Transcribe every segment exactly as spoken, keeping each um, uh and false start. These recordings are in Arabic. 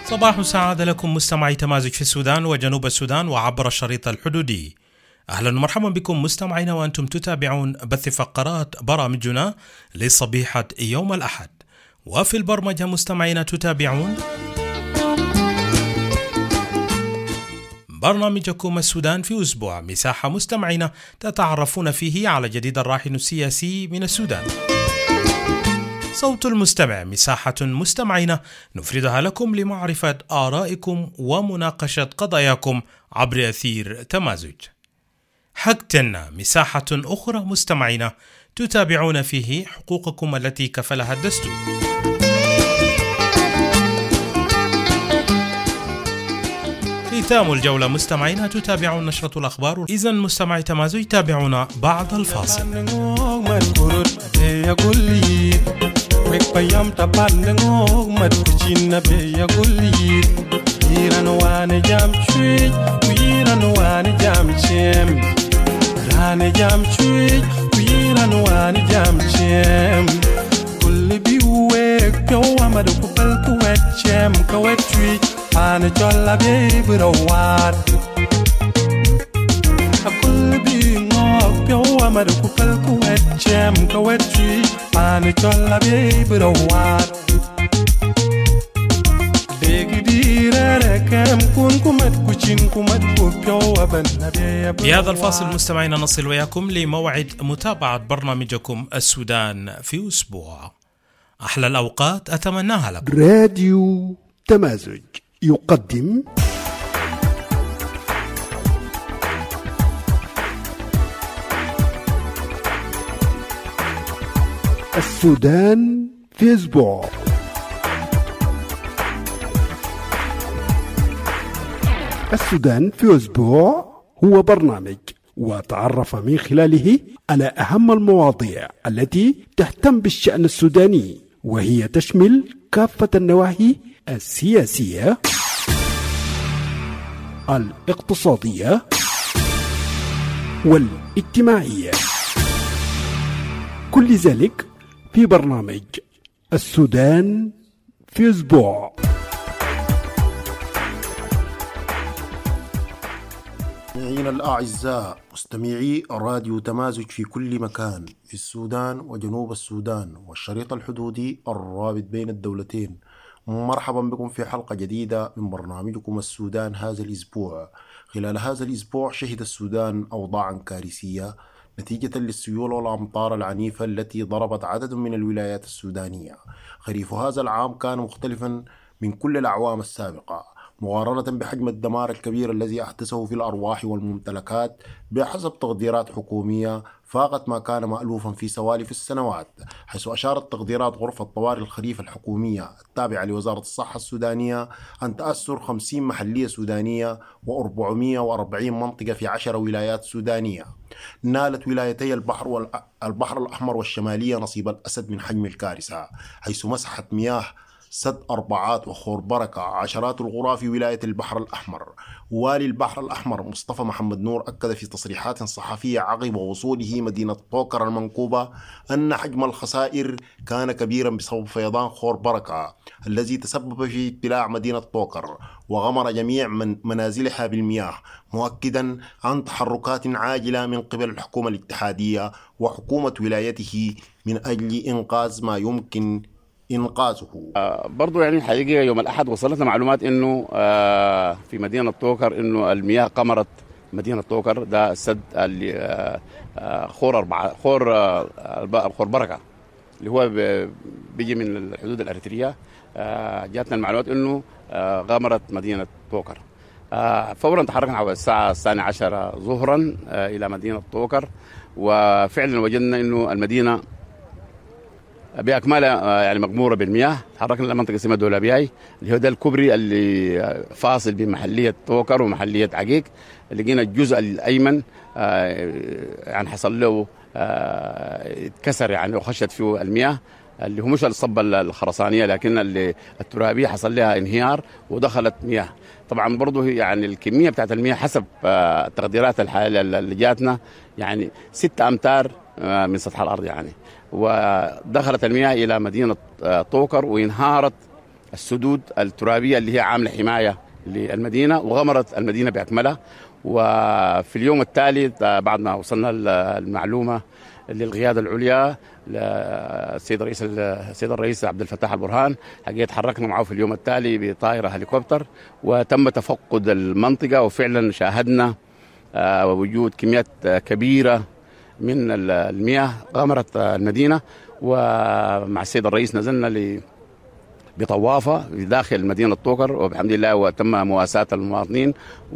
صباح سعادة لكم مستمعي تمازج في السودان وجنوب السودان وعبر الشريط الحدودي. أهلا ومرحبا بكم مستمعينا وأنتم تتابعون بث فقرات برامجنا لصبيحة يوم الأحد. وفي البرمجة مستمعينا تتابعون برنامجكم السودان في أسبوع، مساحة مستمعينا تتعرفون فيه على جديد الراهن السياسي من السودان. صوت المستمع، مساحة مستمعينا نفردها لكم لمعرفة آرائكم ومناقشة قضاياكم عبر أثير تمازج. حقتنا، مساحة أخرى مستمعينا تتابعون فيه حقوقكم التي كفلها الدستور. ختام الجولة مستمعينا تتابعون نشرة الأخبار. إذن مستمعي تمازج تابعونا بعد الفاصل. Wekpayam tapandengo matkuchina beya gulli irano wane jam chui irano wane jam chem rane jam chui irano wane jam chem kulli biwe kyo amadu kupal kuwet chem kawet chui ane cholla be brawat kulli bi ngok kyo amadu kupal kuwet chem kawet chui ane cholla be brawat بهذا الفاصل مستمعينا نصل وياكم لموعد متابعة برنامجكم السودان في أسبوع. أحلى الأوقات أتمناها لكم. راديو تمازج يقدم السودان في أسبوع. السودان في أسبوع هو برنامج وتعرف من خلاله على أهم المواضيع التي تهتم بالشأن السوداني، وهي تشمل كافة النواحي السياسية، الاقتصادية والاجتماعية، كل ذلك في برنامج السودان في أسبوع. مستمعينا الأعزاء، مستمعي راديو تمازج في كل مكان في السودان وجنوب السودان والشريط الحدودي الرابط بين الدولتين، مرحبا بكم في حلقة جديدة من برنامجكم السودان هذا الأسبوع. خلال هذا الأسبوع شهد السودان أوضاعا كارثية نتيجة للسيول والأمطار العنيفة التي ضربت عدد من الولايات السودانية. خريف هذا العام كان مختلفا من كل الأعوام السابقة مقارنة بحجم الدمار الكبير الذي أحدثه في الأرواح والممتلكات. بحسب تقديرات حكومية فاقت ما كان مألوفا في سوالف السنوات، حيث أشارت تقديرات غرفة طوارئ الخريف الحكومية التابعة لوزارة الصحة السودانية أن تأثر خمسين محلية سودانية وأربعمائة وأربعين منطقة في عشر ولايات سودانية. نالت ولايتي البحر والبحر الأحمر والشمالية نصيب الأسد من حجم الكارثة، حيث مسحت مياه سد أربعات وخور بركة عشرات القرى في ولاية البحر الأحمر. والي البحر الأحمر مصطفى محمد نور أكد في تصريحات صحفية عقب وصوله مدينة طوكر المنكوبة أن حجم الخسائر كان كبيرا بسبب فيضان خور بركة الذي تسبب في ابتلاع مدينة طوكر وغمر جميع من منازلها بالمياه، مؤكدا عن تحركات عاجلة من قبل الحكومة الاتحادية وحكومة ولايته من أجل إنقاذ ما يمكن إنقاذه. آه برضو يعني حقيقة يوم الأحد وصلتنا معلومات إنه آه في مدينة طوكر إنه المياه قمرت مدينة طوكر، ده السد اللي آه آه خور أربعة خور آه خور بركة اللي هو بيجي من الحدود الأريترية. آه جاتنا المعلومات إنه آه غمرت مدينة طوكر. آه فورا تحركنا حوالي الساعة الثانية عشرة ظهرا آه إلى مدينة طوكر، وفعلا وجدنا إنه المدينة بأكملها يعني مغمورة بالمياه. تحركنا لمنطقة اسمها دولابياي اللي هو ده الكوبري اللي فاصل بين محلية طوكر ومحلية عقيق. لقينا الجزء الأيمن يعني حصل له اتكسر يعني وخشت فيه المياه، اللي هو مش الصبة الخرسانية لكن اللي الترابية حصل لها انهيار ودخلت مياه. طبعا برضه يعني الكمية بتاعت المياه حسب تقديرات الحالة اللي جاتنا يعني ستة أمتار من سطح الأرض يعني. ودخلت المياه إلى مدينة طوكر وانهارت السدود الترابية اللي هي عاملة حماية للمدينة وغمرت المدينة بأكملها. وفي اليوم التالي بعد ما وصلنا المعلومة للقيادة العليا للسيد الرئيس السيد الرئيس عبد الفتاح البرهان، حقيقة تحركنا معه في اليوم التالي بطائرة هليكوبتر وتم تفقد المنطقة، وفعلا شاهدنا وجود كميات كبيرة من المياه غمرت المدينة. ومع السيد الرئيس نزلنا بطوافة في داخل مدينة طوكر، وبحمد الله وتم مواساة المواطنين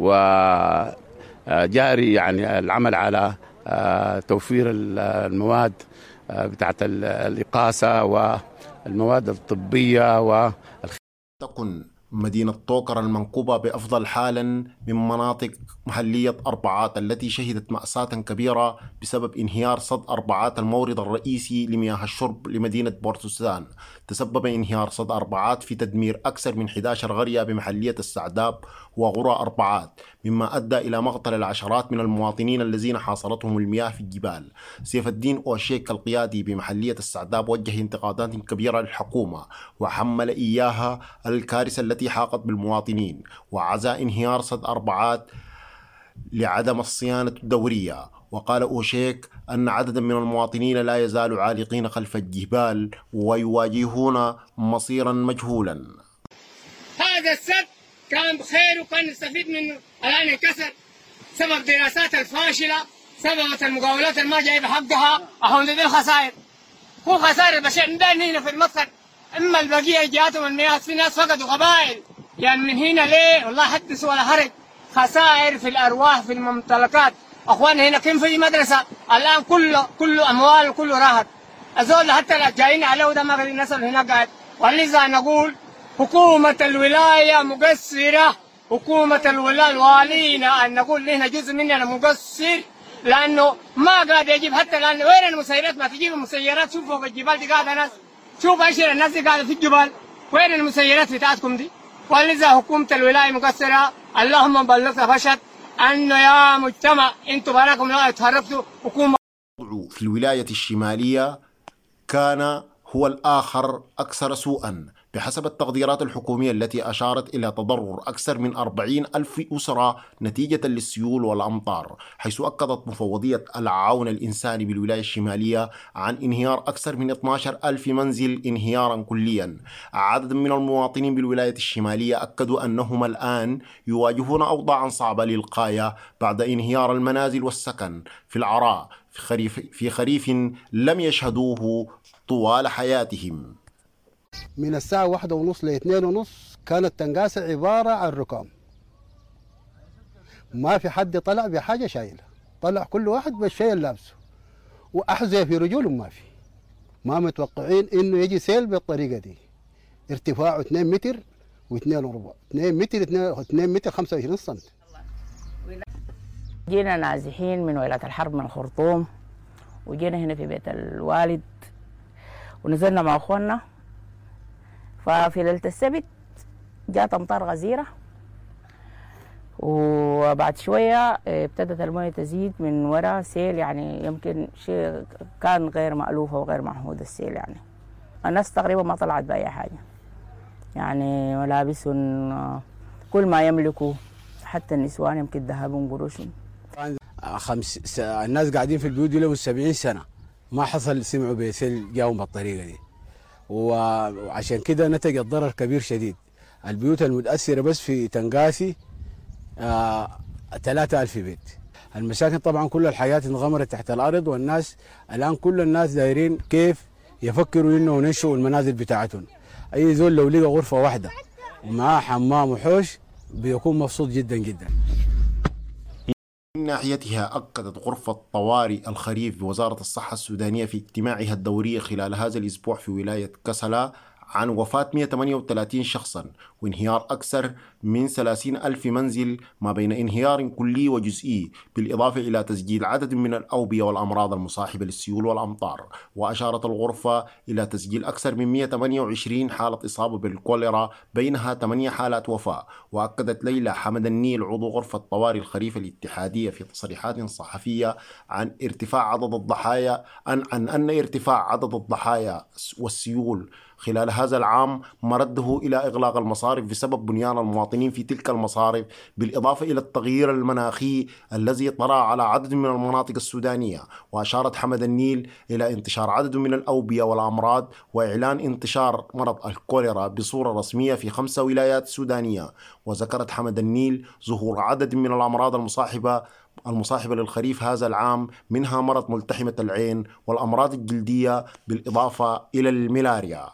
وجاري يعني العمل على توفير المواد بتاعت الإقاسة والمواد الطبية. و تكن مدينة طوكر المنكوبة بأفضل حالا من مناطق محلية أربعات التي شهدت مأساة كبيرة بسبب انهيار صد أربعات المورد الرئيسي لمياه الشرب لمدينة بورت السودان. تسبب انهيار صد أربعات في تدمير أكثر من أحد عشر قرية بمحلية السعداب وغرى أربعات، مما أدى إلى مقتل العشرات من المواطنين الذين حاصرتهم المياه في الجبال. سيف الدين أوشيك القيادي بمحلية السعداب وجه انتقادات كبيرة للحكومة وحمل إياها الكارثة التي حاقت بالمواطنين، وعزى انهيار صد أربعات لعدم الصيانة الدورية. وقال أوشيك أن عددا من المواطنين لا يزالوا عالقين خلف الجبال ويواجهون مصيرا مجهولا. هذا السد كان بخير وكان نستفيد منه، الآن انكسر سبب دراسات الفاشلة، سبب المقاولات اللي ما جايبة حقها. أهون دي الخسائر، هو خسائر البشر عندنا هنا في المدخل. إما البقية جاتهم المياه، في ناس فقدوا قبائل يعني من هنا ليه والله حدث ولا حرج. خسائر في الأرواح في الممتلكات. أخواننا هنا كم في مدرسة الآن كله كله أموال وكله راحت. أزول حتى جايين عليه ده ما قادرين نسأل هناك قاعد. ولذا نقول حكومة الولاية مقصرة، حكومة الولاية الوالينا أن نقول هنا جزء مننا مقصر، لأنه ما قاعد يجيب حتى الآن. وين المسيرات؟ ما تجيب المسيرات. شوف فوق الجبال دي قاعدة ناس، شوف أشر الناس دي قاعدة في الجبال. وين المسيرات بتاعتكم دي؟ ولذا حكومة الولاية مقصرة. اللهم بلغت فشت أنه يا مجتمع أنتم براكم لا تهربتوا حكومة. في الولاية الشمالية كان هو الآخر أكثر سوءا بحسب التقديرات الحكومية التي أشارت إلى تضرر أكثر من أربعين ألف أسرة نتيجة للسيول والأمطار، حيث أكدت مفوضية العون الإنساني بالولاية الشمالية عن انهيار أكثر من اثني عشر ألف منزل انهيارا كليا. عدد من المواطنين بالولاية الشمالية أكدوا أنهم الآن يواجهون أوضاعا صعبة للغاية بعد انهيار المنازل والسكن في العراء في خريف, في خريف لم يشهدوه طوال حياتهم. من الساعة واحدة ونص لاثنين ونص كانت تنقاسة عبارة عن ركام، ما في حد طلع بحاجة شايلة، طلع كل واحد بالشيء لابسه، وأحذية في رجولهم ما في. ما متوقعين إنه يجي سيل بالطريقة دي. ارتفاعه اثنين متر واثنين وربع، اثنين متر اثنين متر خمسة وعشرين سنتي. جينا نازحين من ولاية الحرب من الخرطوم، وجينا هنا في بيت الوالد ونزلنا مع أخواننا. ففي ليلة السبت جات أمطار غزيرة، وبعد شوية ابتدت الموية تزيد من وراء سيل، يعني يمكن شيء كان غير مألوف وغير معهود السيل. يعني الناس تقريبا ما طلعت بأي حاجة، يعني ملابسهم كل ما يملكوا، حتى النسوان يمكن ذهبهم قروشهم. خمس س... الناس قاعدين في البيوت لهم سبعين سنة ما حصل سمعوا بسيل جاهم بالطريقة دي، وعشان كده نتج الضرر كبير شديد. البيوت المتأثرة بس في تنقاسي آه ثلاثة ألف بيت. المساكن طبعا كل الحياة انغمرت تحت الأرض، والناس الآن كل الناس دايرين كيف يفكروا إنه ينشئوا المنازل بتاعتهم. أي زول لو لقى غرفة واحدة ومعاه حمام وحوش بيكون مبسوط جدا جدا. من ناحيتها أكدت غرفة طوارئ الخريف بوزارة الصحة السودانية في اجتماعها الدوري خلال هذا الأسبوع في ولاية كسلا عن وفاة مئة وثمانية وثلاثين شخصا وانهيار أكثر من ثلاثين ألف منزل ما بين انهيار كلي وجزئي، بالإضافة إلى تسجيل عدد من الأوبية والأمراض المصاحبة للسيول والأمطار. وأشارت الغرفة إلى تسجيل أكثر من مئة وثمانية وعشرين حالة إصابة بالكوليرا، بينها ثمانية حالات وفاة. وأكدت ليلى حمد النيل عضو غرفة طوارئ الخريف الاتحادية في تصريحات صحفية عن ارتفاع عدد الضحايا عن, عن أن ارتفاع عدد الضحايا والسيول خلال هذا العام مرده إلى إغلاق المصارف بسبب بنيان المواطنين في تلك المصارف، بالإضافة إلى التغيير المناخي الذي طرأ على عدد من المناطق السودانية. وأشارت حمد النيل إلى انتشار عدد من الأوبئة والأمراض وإعلان انتشار مرض الكوليرا بصورة رسمية في خمسة ولايات سودانية. وذكرت حمد النيل ظهور عدد من الأمراض المصاحبة المصاحبة للخريف هذا العام، منها مرض ملتحمة العين والأمراض الجلدية بالإضافة إلى الملاريا.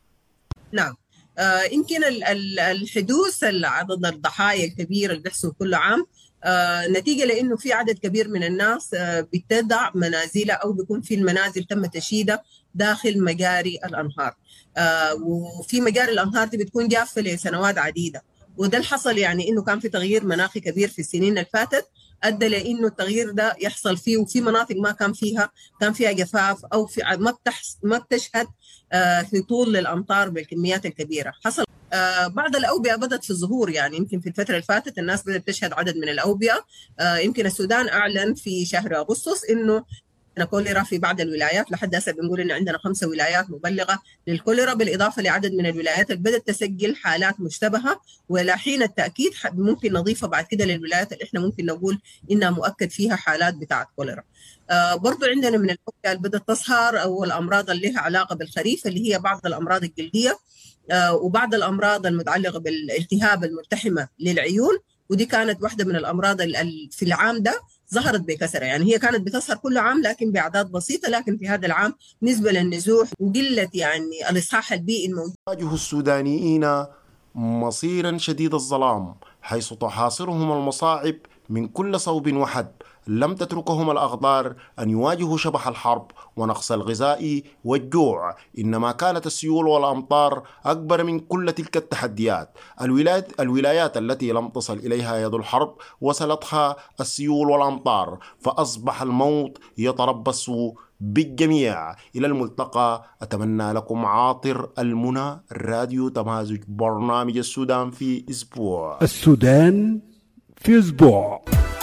نعم، آه يمكن الحدوث عدد الضحايا الكبير اللي بيحصل كل عام آه نتيجة لأنه في عدد كبير من الناس آه بتدع منازلها أو بيكون في المنازل تم تشييدها داخل مجاري الأنهار، آه وفي مجاري الأنهار دي بتكون جافة لسنوات عديدة. وده اللي حصل، يعني إنه كان في تغيير مناخي كبير في السنين اللي فاتت أدى لأنه التغيير ده يحصل فيه، وفي مناطق ما كان فيها كان فيها جفاف أو في ما بتحس ما بتشهد آه هطول للأمطار بالكميات الكبيرة. حصل آه بعض الأوبئة بدأت في الظهور، يعني يمكن في الفترة اللي فاتت الناس بدأت تشهد عدد من الأوبئة. آه يمكن السودان أعلن في شهر أغسطس إنه كوليرا في بعض الولايات، لحد هسه بنقول إن عندنا خمسة ولايات مبلغة للكوليرا، بالإضافة لعدد من الولايات اللي بدأت تسجل حالات مشتبهة، ولا حين التأكيد ممكن نضيفها بعد كده للولايات اللي إحنا ممكن نقول إنها مؤكد فيها حالات بتاعة كوليرا. آه برضو عندنا من الأوبئة اللي بدأت تظهر أو الأمراض اللي لها علاقة بالخريف، اللي هي بعض الأمراض الجلدية آه وبعض الأمراض المتعلقة بالالتهاب الملتحمة للعيون، ودي كانت واحدة من الأمراض اللي في العام ده ظهرت بكثرة. يعني هي كانت بتظهر كل عام لكن بأعداد بسيطة، لكن في هذا العام نسبة للنزوح وقلة يعني الإصحاح البيئي الموجود. يواجه السودانيين مصيرا شديد الظلام، حيث تحاصرهم المصاعب من كل صوب وحد. لم تتركهم الأقدار أن يواجهوا شبح الحرب ونقص الغذاء والجوع، إنما كانت السيول والأمطار أكبر من كل تلك التحديات. الولايات, الولايات التي لم تصل إليها يد الحرب وصلتها السيول والأمطار، فأصبح الموت يتربص بالجميع. إلى الملتقى، أتمنى لكم عاطر المنى. راديو تمازج، برنامج السودان في أسبوع. السودان في أسبوع.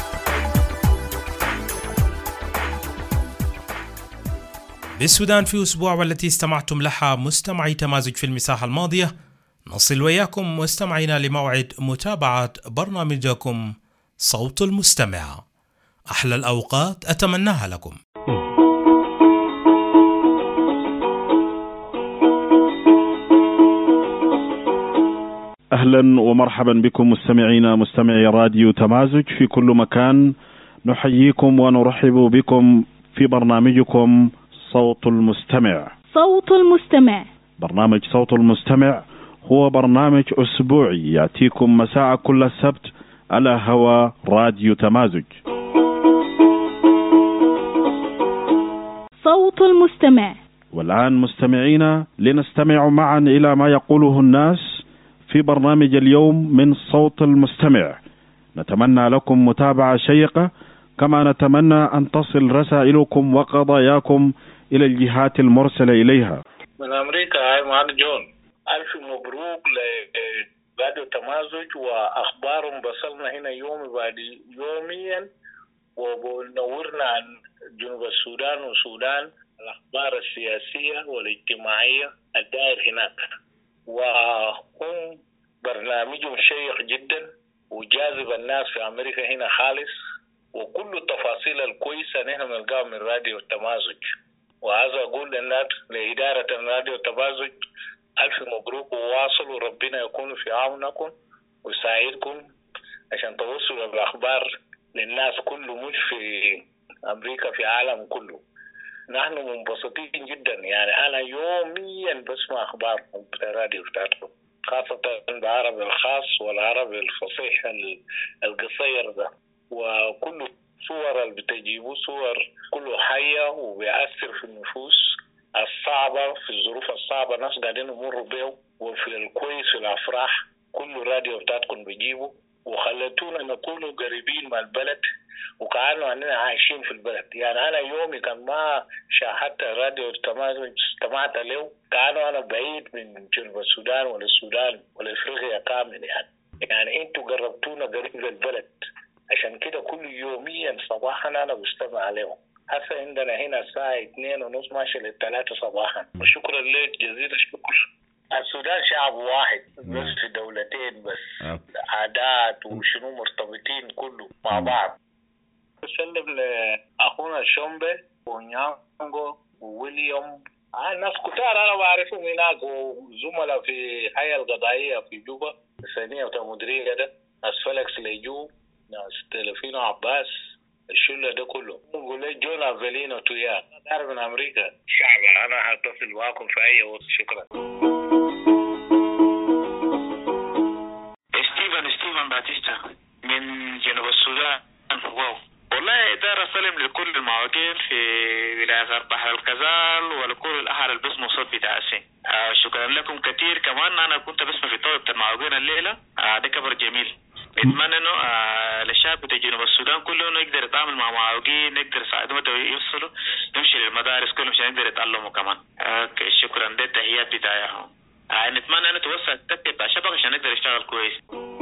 بالسودان في أسبوع، والتي استمعتم لها مستمعي تمازج في المساحة الماضية، نصل وياكم مستمعينا لموعد متابعة برنامجكم صوت المستمع. أحلى الأوقات أتمناها لكم. أهلا ومرحبا بكم مستمعينا مستمعي راديو تمازج في كل مكان. نحييكم ونرحب بكم في برنامجكم صوت المستمع. صوت المستمع. برنامج صوت المستمع هو برنامج أسبوعي يأتيكم مساء كل سبت على هوا راديو تمازج. صوت المستمع. والآن مستمعينا لنستمع معا إلى ما يقوله الناس في برنامج اليوم من صوت المستمع. نتمنى لكم متابعة شيقة، كما نتمنى أن تصل رسائلكم وقضاياكم إلى الجهات المرسلة إليها. من أمريكا، هاي معنا جون. ألف مبروك لراديو تمازج، وأخبارهم بصلنا هنا يوم بعد يوميا، ونورنا عن جنوب السودان والسودان، الأخبار السياسية والاجتماعية الدائر هناك. وهم برنامجهم شيق جدا وجاذب الناس في أمريكا هنا خالص، وكل التفاصيل الكويسة نحن نلقاها من راديو تمازج. وهذا أقول للناس لإدارة راديو تمازج ألف مبروك، وواصلوا، ربنا يكون في عونكم ويساعدكم عشان توصلوا الأخبار للناس كله، مش في أمريكا، في العالم كله. نحن منبسطين جدا، يعني أنا يوميا بسمع أخباركم في الراديو بتاعتكم، خاصة بالعربي الخاص والعربي الفصيح القصير ده، وكل صور اللي بتجيبوا صور كله حية وبيأثر في النفوس الصعبة، في الظروف الصعبة ناس قاعدين يمروا بيه، وفي الكويس في الأفراح كل الراديو بتاعتكم بيجيبوا، وخلتونا نكون قريبين من البلد وكأنه أننا عايشين في البلد. يعني أنا يومي كان ما شاهدت راديو تمازج استمعت له، كأنه أنا بعيد من جنوب السودان ولا السودان ولا إفريقيا كامل. يعني يعني أنتوا قربتونا قريب للبلد، عشان كده كل يوميا صباحا أنا بستمع عليهم. هسه عندنا هنا الساعة اثنين ونص ماشي للثلاثة صباحا. وشكرا لك جزيل الشكر. السودان شعب واحد بس في دولتين بس عادات وشنو مرتبطين كله مع بعض. بسلم لأخونا الشومبي ونيانغو وويليام آه ناس كتار أنا بعرفهم هناك وزملاء في الحياة القضائية في جوبا الثانية وتمدرية ده، ناس فلكس ليجو، ناس تلفينو عباس، الشلة ده كله. نقول لي جون أفلينو تويا تعرف من أمريكا شعب. أنا هتصل معكم في أي وقت. شكرا. ستيفن ستيفن باتيستا من جنوب السودان. واو والله دار سلم لكل المواقين في ولاية غرب بحر الغزال ولكل الأهل اللي بيسموا صوت بتاعسي. آه شكرا لكم كثير. كمان أنا كنت بسمع في طاولة المواقين الليلة. آه ده كبر جميل. نتمنى إنه آه للشعب بتاع جنوب السودان كله إنه يقدر يتعامل مع مواقين، يقدر يساعدهم يوصلوا يمشي للمدارس كلهم عشان يقدر يتعلموا كمان. آه شكرا. ده التحيات بتاعهم. آه نتمنى إنه توسع التكتيك بتاع الشبكة عشان يقدر يشتغل كويس.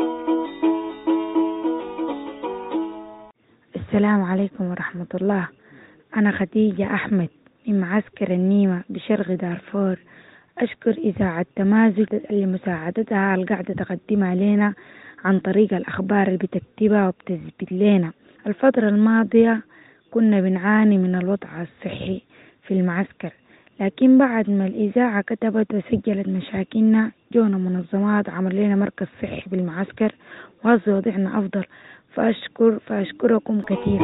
السلام عليكم ورحمة الله. أنا خديجة أحمد من معسكر النيمة بشرق دارفور. أشكر إذاعة تمازج لمساعدتها القاعدة تقدمها لنا عن طريق الأخبار اللي بتكتبها وبتثبت لنا. الفترة الماضية كنا بنعاني من الوضع الصحي في المعسكر، لكن بعد ما الإذاعة كتبت وسجلت مشاكلنا جونا منظمات عمل لنا مركز صحي في المعسكر وهذا وضعنا أفضل. فأشكر فأشكركم كثير.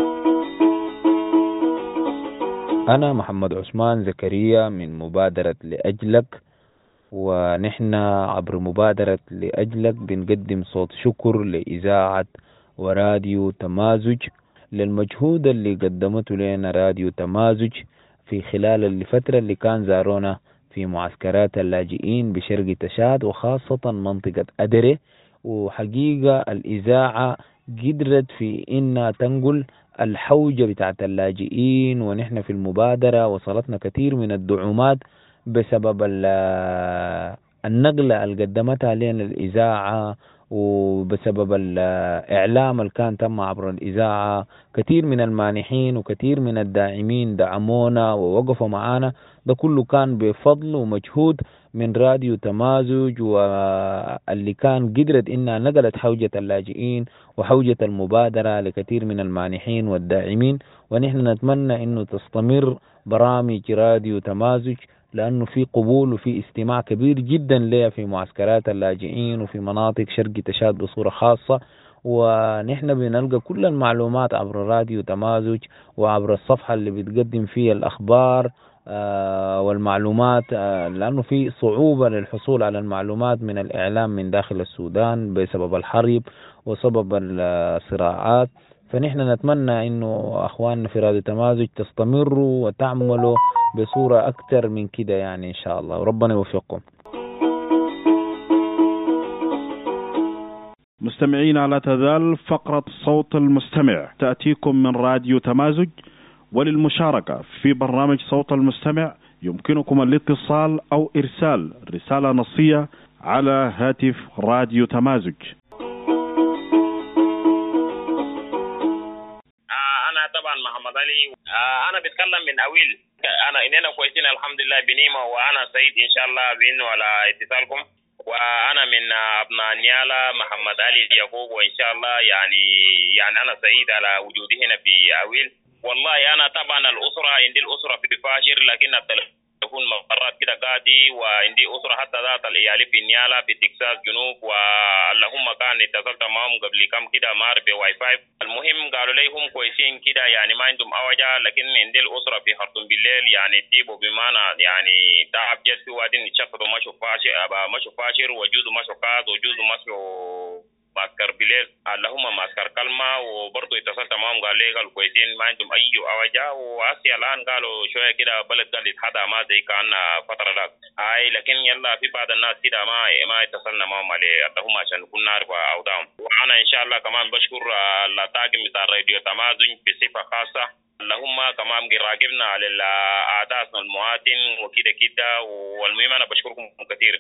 أنا محمد عثمان زكريا من مبادرة لأجلك، ونحن عبر مبادرة لأجلك بنقدم صوت شكر لإذاعة وراديو تمازج للمجهود اللي قدمته لنا راديو تمازج في خلال الفترة اللي كان زارونا في معسكرات اللاجئين بشرق تشاد وخاصة منطقة أدري. وحقيقة الإذاعة قدرت في إنها تنقل الحوجة بتاعت اللاجئين، ونحن في المبادرة وصلتنا كثير من الدعومات بسبب النقلة اللي قدمتها لنا الإذاعة وبسبب الإعلام اللي كان تم عبر الإذاعة. كثير من المانحين وكثير من الداعمين دعمونا ووقفوا معانا. ده كله كان بفضل ومجهود من راديو تمازج، واللي كان قدرت إنها نقلت حوجة اللاجئين وحوجة المبادرة لكثير من المانحين والداعمين. ونحن نتمنى إنه تستمر برامج راديو تمازج، لأنه في قبول وفي استماع كبير جدا لها في معسكرات اللاجئين وفي مناطق شرق تشاد بصورة خاصة. ونحن بنلقى كل المعلومات عبر راديو تمازج وعبر الصفحة اللي بتقدم فيها الأخبار آه والمعلومات، آه لأنه في صعوبة للحصول على المعلومات من الإعلام من داخل السودان بسبب الحرب وسبب الصراعات. فنحن نتمنى إنه أخواننا في راديو تمازج تستمروا وتعملوا بصورة أكثر من كده يعني إن شاء الله، وربنا يوفقكم. مستمعين، لا تزال فقرة صوت المستمع تأتيكم من راديو تمازج. وللمشاركة في برنامج صوت المستمع يمكنكم الاتصال أو إرسال رسالة نصية على هاتف راديو تمازج. أنا طبعا محمد علي. أنا بتكلم من أويل. أنا إننا كويسين الحمد لله بنيمة، وأنا سعيد إن شاء الله بإنه على اتصالكم. وأنا من أبناء نيالا محمد علي يعقوب، وإن شاء الله يعني يعني أنا سعيد على وجودي هنا في أويل. والله أنا طبعا الأسرة عندي الأسرة في فاشر، لكن التلفون مرات كده قادي، وعندي أسرة حتى ذات الإيالي في نيالا في تكساس جنوب، واللهم كان اتصلت معهم قبل كم كده ما أعرف واي فاي. المهم قالوا لي هم كويسين كده يعني ما عندهم أوجع، لكن عندي الأسرة في خرطوم بالليل يعني تيبوا بمعنى يعني تعب جد في وادين يتشفطوا مشوا فاشر مشوا فاشر وجوزوا مشوا قاض وجوزوا مشوا معسكر بليل، اللهم معسكر كلمة. وبرضه اتصلت معهم قال لي قالوا كويسين ما عندهم أي أوجع. وأسي الآن قالوا شوية كده بلد قال يتحدى ما زي كان فترة ذاك هاي، لكن يلا في بعض الناس كده ما ما اتصلنا معهم عليه، اللهم عشان نكون نعرف أوضاعهم. وأنا إن شاء الله كمان بشكر الطاقم بتاع راديو تمازج بصفة خاصة، اللهم كمان راقبنا على أعدادنا المواطن وكده كده. والمهم أنا بشكركم كثير.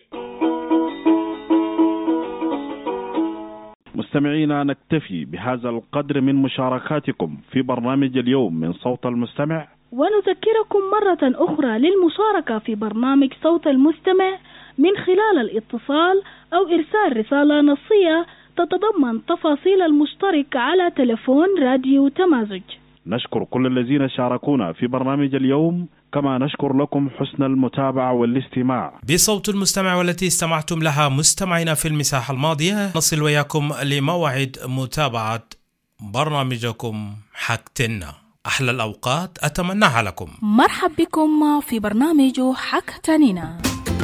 مستمعينا، نكتفي بهذا القدر من مشاركاتكم في برنامج اليوم من صوت المستمع. ونذكركم مرة أخرى للمشاركة في برنامج صوت المستمع من خلال الاتصال أو إرسال رسالة نصية تتضمن تفاصيل المشترك على تلفون راديو تمازج. نشكر كل الذين شاركونا في برنامج اليوم، كما نشكر لكم حسن المتابعة والاستماع. بصوت المستمع والتي استمعتم لها مستمعينا في المساحة الماضية، نصل وياكم لموعد متابعة برنامجكم حكتنا. أحلى الأوقات أتمناها لكم. مرحب بكم في برنامج حكتنينا.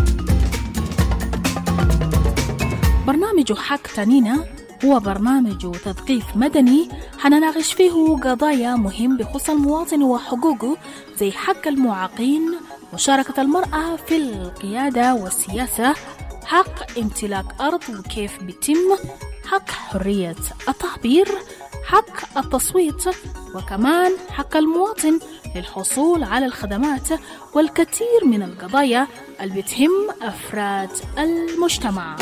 برنامج حكتنينا هو برنامج تثقيف مدني حنناقش فيه قضايا مهم بخصوص المواطن وحقوقه، زي حق المعاقين، مشاركة المرأة في القيادة والسياسة، حق امتلاك أرض وكيف بيتم، حق حرية التعبير، حق التصويت، وكمان حق المواطن للحصول على الخدمات، والكثير من القضايا اللي بتهم أفراد المجتمع.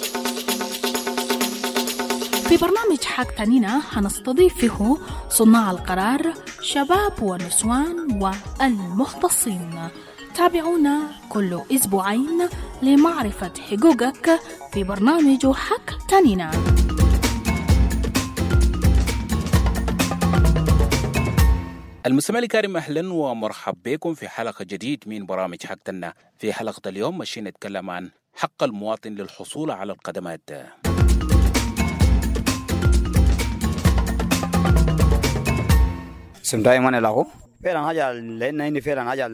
في برنامج حكتنينا هنستضيف فيه صناع القرار، شباب ونسوان والمختصين. تابعونا كل أسبوعين لمعرفة حقوقك في برنامج حكتنينا. المستمع الكريم، أهلا ومرحب بكم في حلقة جديد من برامج حكتنا. في حلقة اليوم ماشيين نتكلم عن حق المواطن للحصول على الخدمات. اسم دائما له فعلا حاجة، لأن هنا فعلا حاجة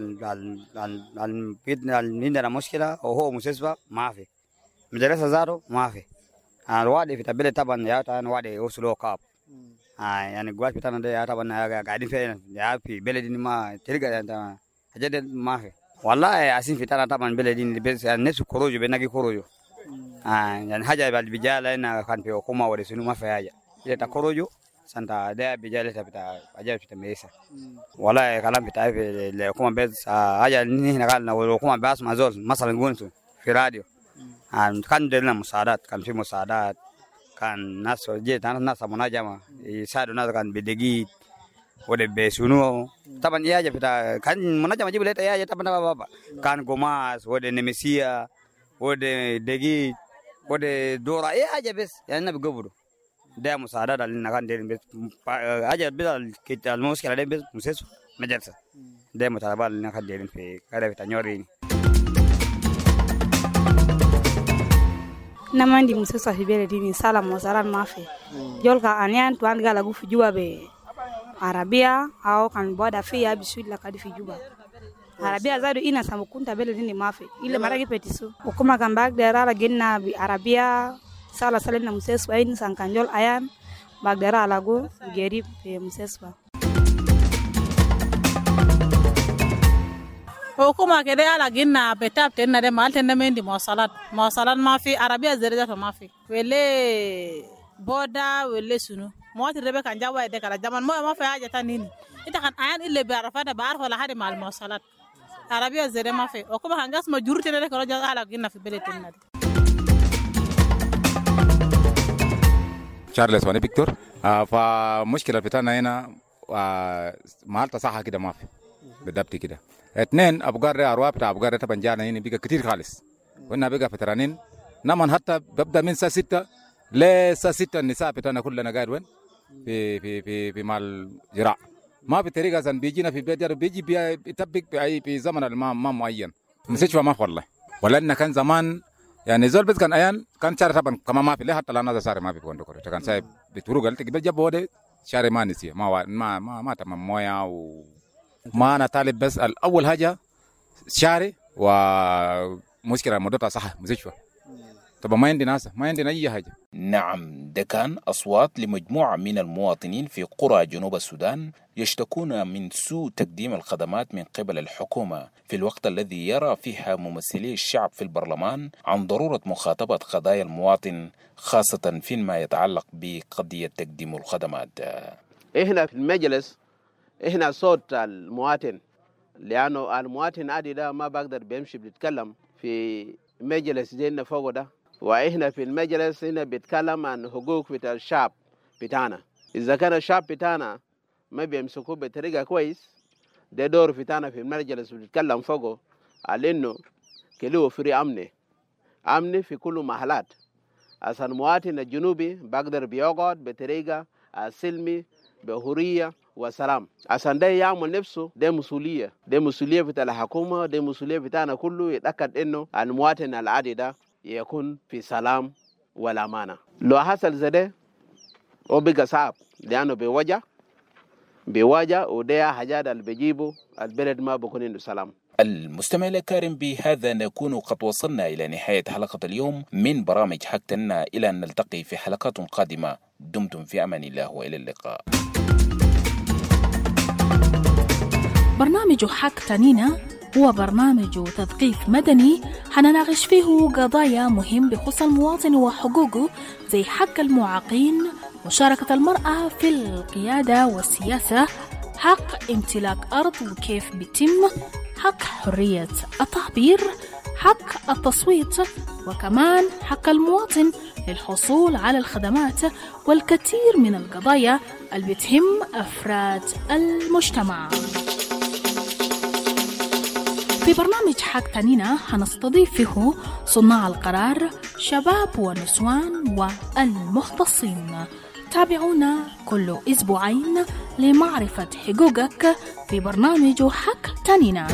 عندنا مشكلة، وهو مستشفى ما في، مدرسة زارو ما في. الوادي في تبلة طبعا يا تان وادي يوصلوا كاب. يعني قوات بتاعنا ده طبعا قاعدين فين يا في بلدي ما تلقى أنت حاجات ما في. والله عايزين في تانا طبعا بلدي بس الناس كروجو بنجي كروجو. يعني حاجة بعد بيجال هنا كان في حكومة ورسموا ما في حاجة. إذا تكروجو سنتا ده بيجال بتاع حاجة بتاع ميسا. والله كلام بتاع في الحكومة بس حاجة هنا قالنا والحكومة بس ما زول مثلا نقول في راديو. كان دلنا مساعدات، كان في مساعدات، كان ناس جيت ناس مناجمة يساعدوا ناس كان بدقيق وده بيسونو طبعا يا جا بتاع كان مناجمة جيب ليتا يا جا طبعا بابا كان قماش وده نمسيا وده دقيق وده دورة يا جا بس يعني بيقبلوا ده مساعدات اللي كان دين بس أجا بدل كت المشكلة ده بس مسيس مجلسة ده متابعة اللي كان دين في كده في تنيورين. nama ndi msesa hibele dini sala mosaran mafi jolka anian tuan gala gu fijuba be arabia au kan boda fi ya bisud la kadi fijuba arabia zado ina samukunta bele dini mafi ile maragi petisu ukuma kan bag dera la genna bi arabia sala salena msesa ayin sankanjol ayan bag dera lago geri be msesa حكومة كده على جينا بتاب تنا ده مال تنا من دي مواصلات مواصلات ما في عربية زريدة ما في ولا بودا ولا سنو مواد الربع كان جوا ده كلا زمان ما ما في حاجة تانيين إنت كان عيان اللي بيعرفه ده بعرف ولا حد مع المواصلات عربية زريدة ما في حكومة كان جالس مجرور تنا ده كلا جالس على جينا في بلد تنا ده. شارلز وانا فيكتور فمشكلة بتاعنا هنا مالتا صحة كده ما في بدبتي كده. اثنين ابقار ارواب بتاع ابقار طبعا جانا هنا بقى كتير خالص وانا بقى فترانين نمن حتى ببدا من الساعه ستة لساعه ستة النساء بتاعنا كلنا قاعد وين في في في في مال زراعه ما بطريقه زن بيجينا في بيت بيجي بيطبق باي في زمن ما ما معين مستشفى ما والله ولا ان كان زمان يعني زول بس كان ايام كان شارع طبعا كمان ما في له حتى لا شارع ما في بوندو كان سايب بتروق قلت قبل جاب شارع ما نسي ما ما ما, ما تمام مويه و ما أنا طالب بس الأول حاجة شارع ومشكلة موضوع صحة مستشفى طبعا ما عندنا ناس ما عندنا أي حاجة. نعم، ده كان أصوات لمجموعة من المواطنين في قرى جنوب السودان يشتكون من سوء تقديم الخدمات من قبل الحكومة في الوقت الذي يرى فيها ممثلي الشعب في البرلمان عن ضرورة مخاطبة قضايا المواطن خاصة فيما يتعلق بقضية تقديم الخدمات. إحنا في المجلس إحنا صوت المواطن، لأنه المواطن عادي ده ما بقدر بيمشي بيتكلم في مجلس زينا فوق ده، وإحنا في المجلس هنا بيتكلم عن حقوق بتاع الشعب بتاعنا. إذا كان الشعب بتاعنا ما بيمسكوه بطريقة كويس ده دور فتانا في المجلس بنتكلم فوقه على إنه كله فري أمني أمني في كل محلات عشان المواطن الجنوبي بقدر بيقعد بطريقة سلمي بحرية وسلام. عشان ده يعمل نفسه ده مسؤولية، ده مسؤولية بتاع الحكومة، ده مسؤولية بتاعنا كله يتأكد إنه المواطن العادي ده يكون في سلام والأمانة. لو حصل زي ده هو بيبقى صعب لأنه بيواجه بيواجه وده حاجات اللي بيجيبوا البلد ما بيكون عنده سلام. المستمع الكريم، بهذا نكون قد وصلنا إلى نهاية حلقة اليوم من برامج حكتنا، إلى أن نلتقي في حلقات قادمة. دمتم في أمان الله وإلى اللقاء. برنامج حكتنينا هو برنامج تثقيف مدني حنناقش فيه قضايا مهم بخصوص المواطن وحقوقه، زي حق المعاقين، مشاركة المرأة في القيادة والسياسة، حق امتلاك أرض وكيف بيتم، حق حرية التعبير، حق التصويت، وكمان حق المواطن للحصول على الخدمات، والكثير من القضايا اللي بتهم أفراد المجتمع. في برنامج حكتنينا هنستضيف فيه صناع القرار، شباب ونسوان والمختصين. تابعونا كل أسبوعين لمعرفة حقوقك في برنامج حكتنينا.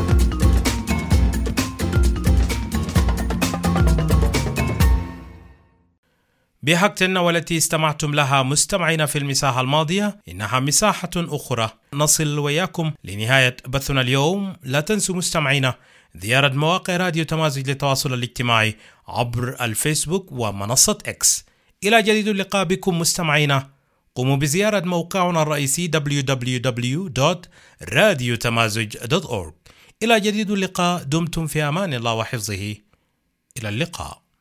بحكتنا والتي استمعتم لها مستمعين في المساحة الماضية، إنها مساحة أخرى نصل وياكم لنهاية بثنا اليوم. لا تنسوا مستمعين زيارة مواقع راديو تمازج للتواصل الاجتماعي عبر الفيسبوك ومنصة إكس. إلى جديد اللقاء بكم مستمعين. قوموا بزيارة موقعنا الرئيسي دبليو دبليو دبليو دوت راديو تمازج دوت أورغ. إلى جديد اللقاء. دمتم في أمان الله وحفظه. إلى اللقاء.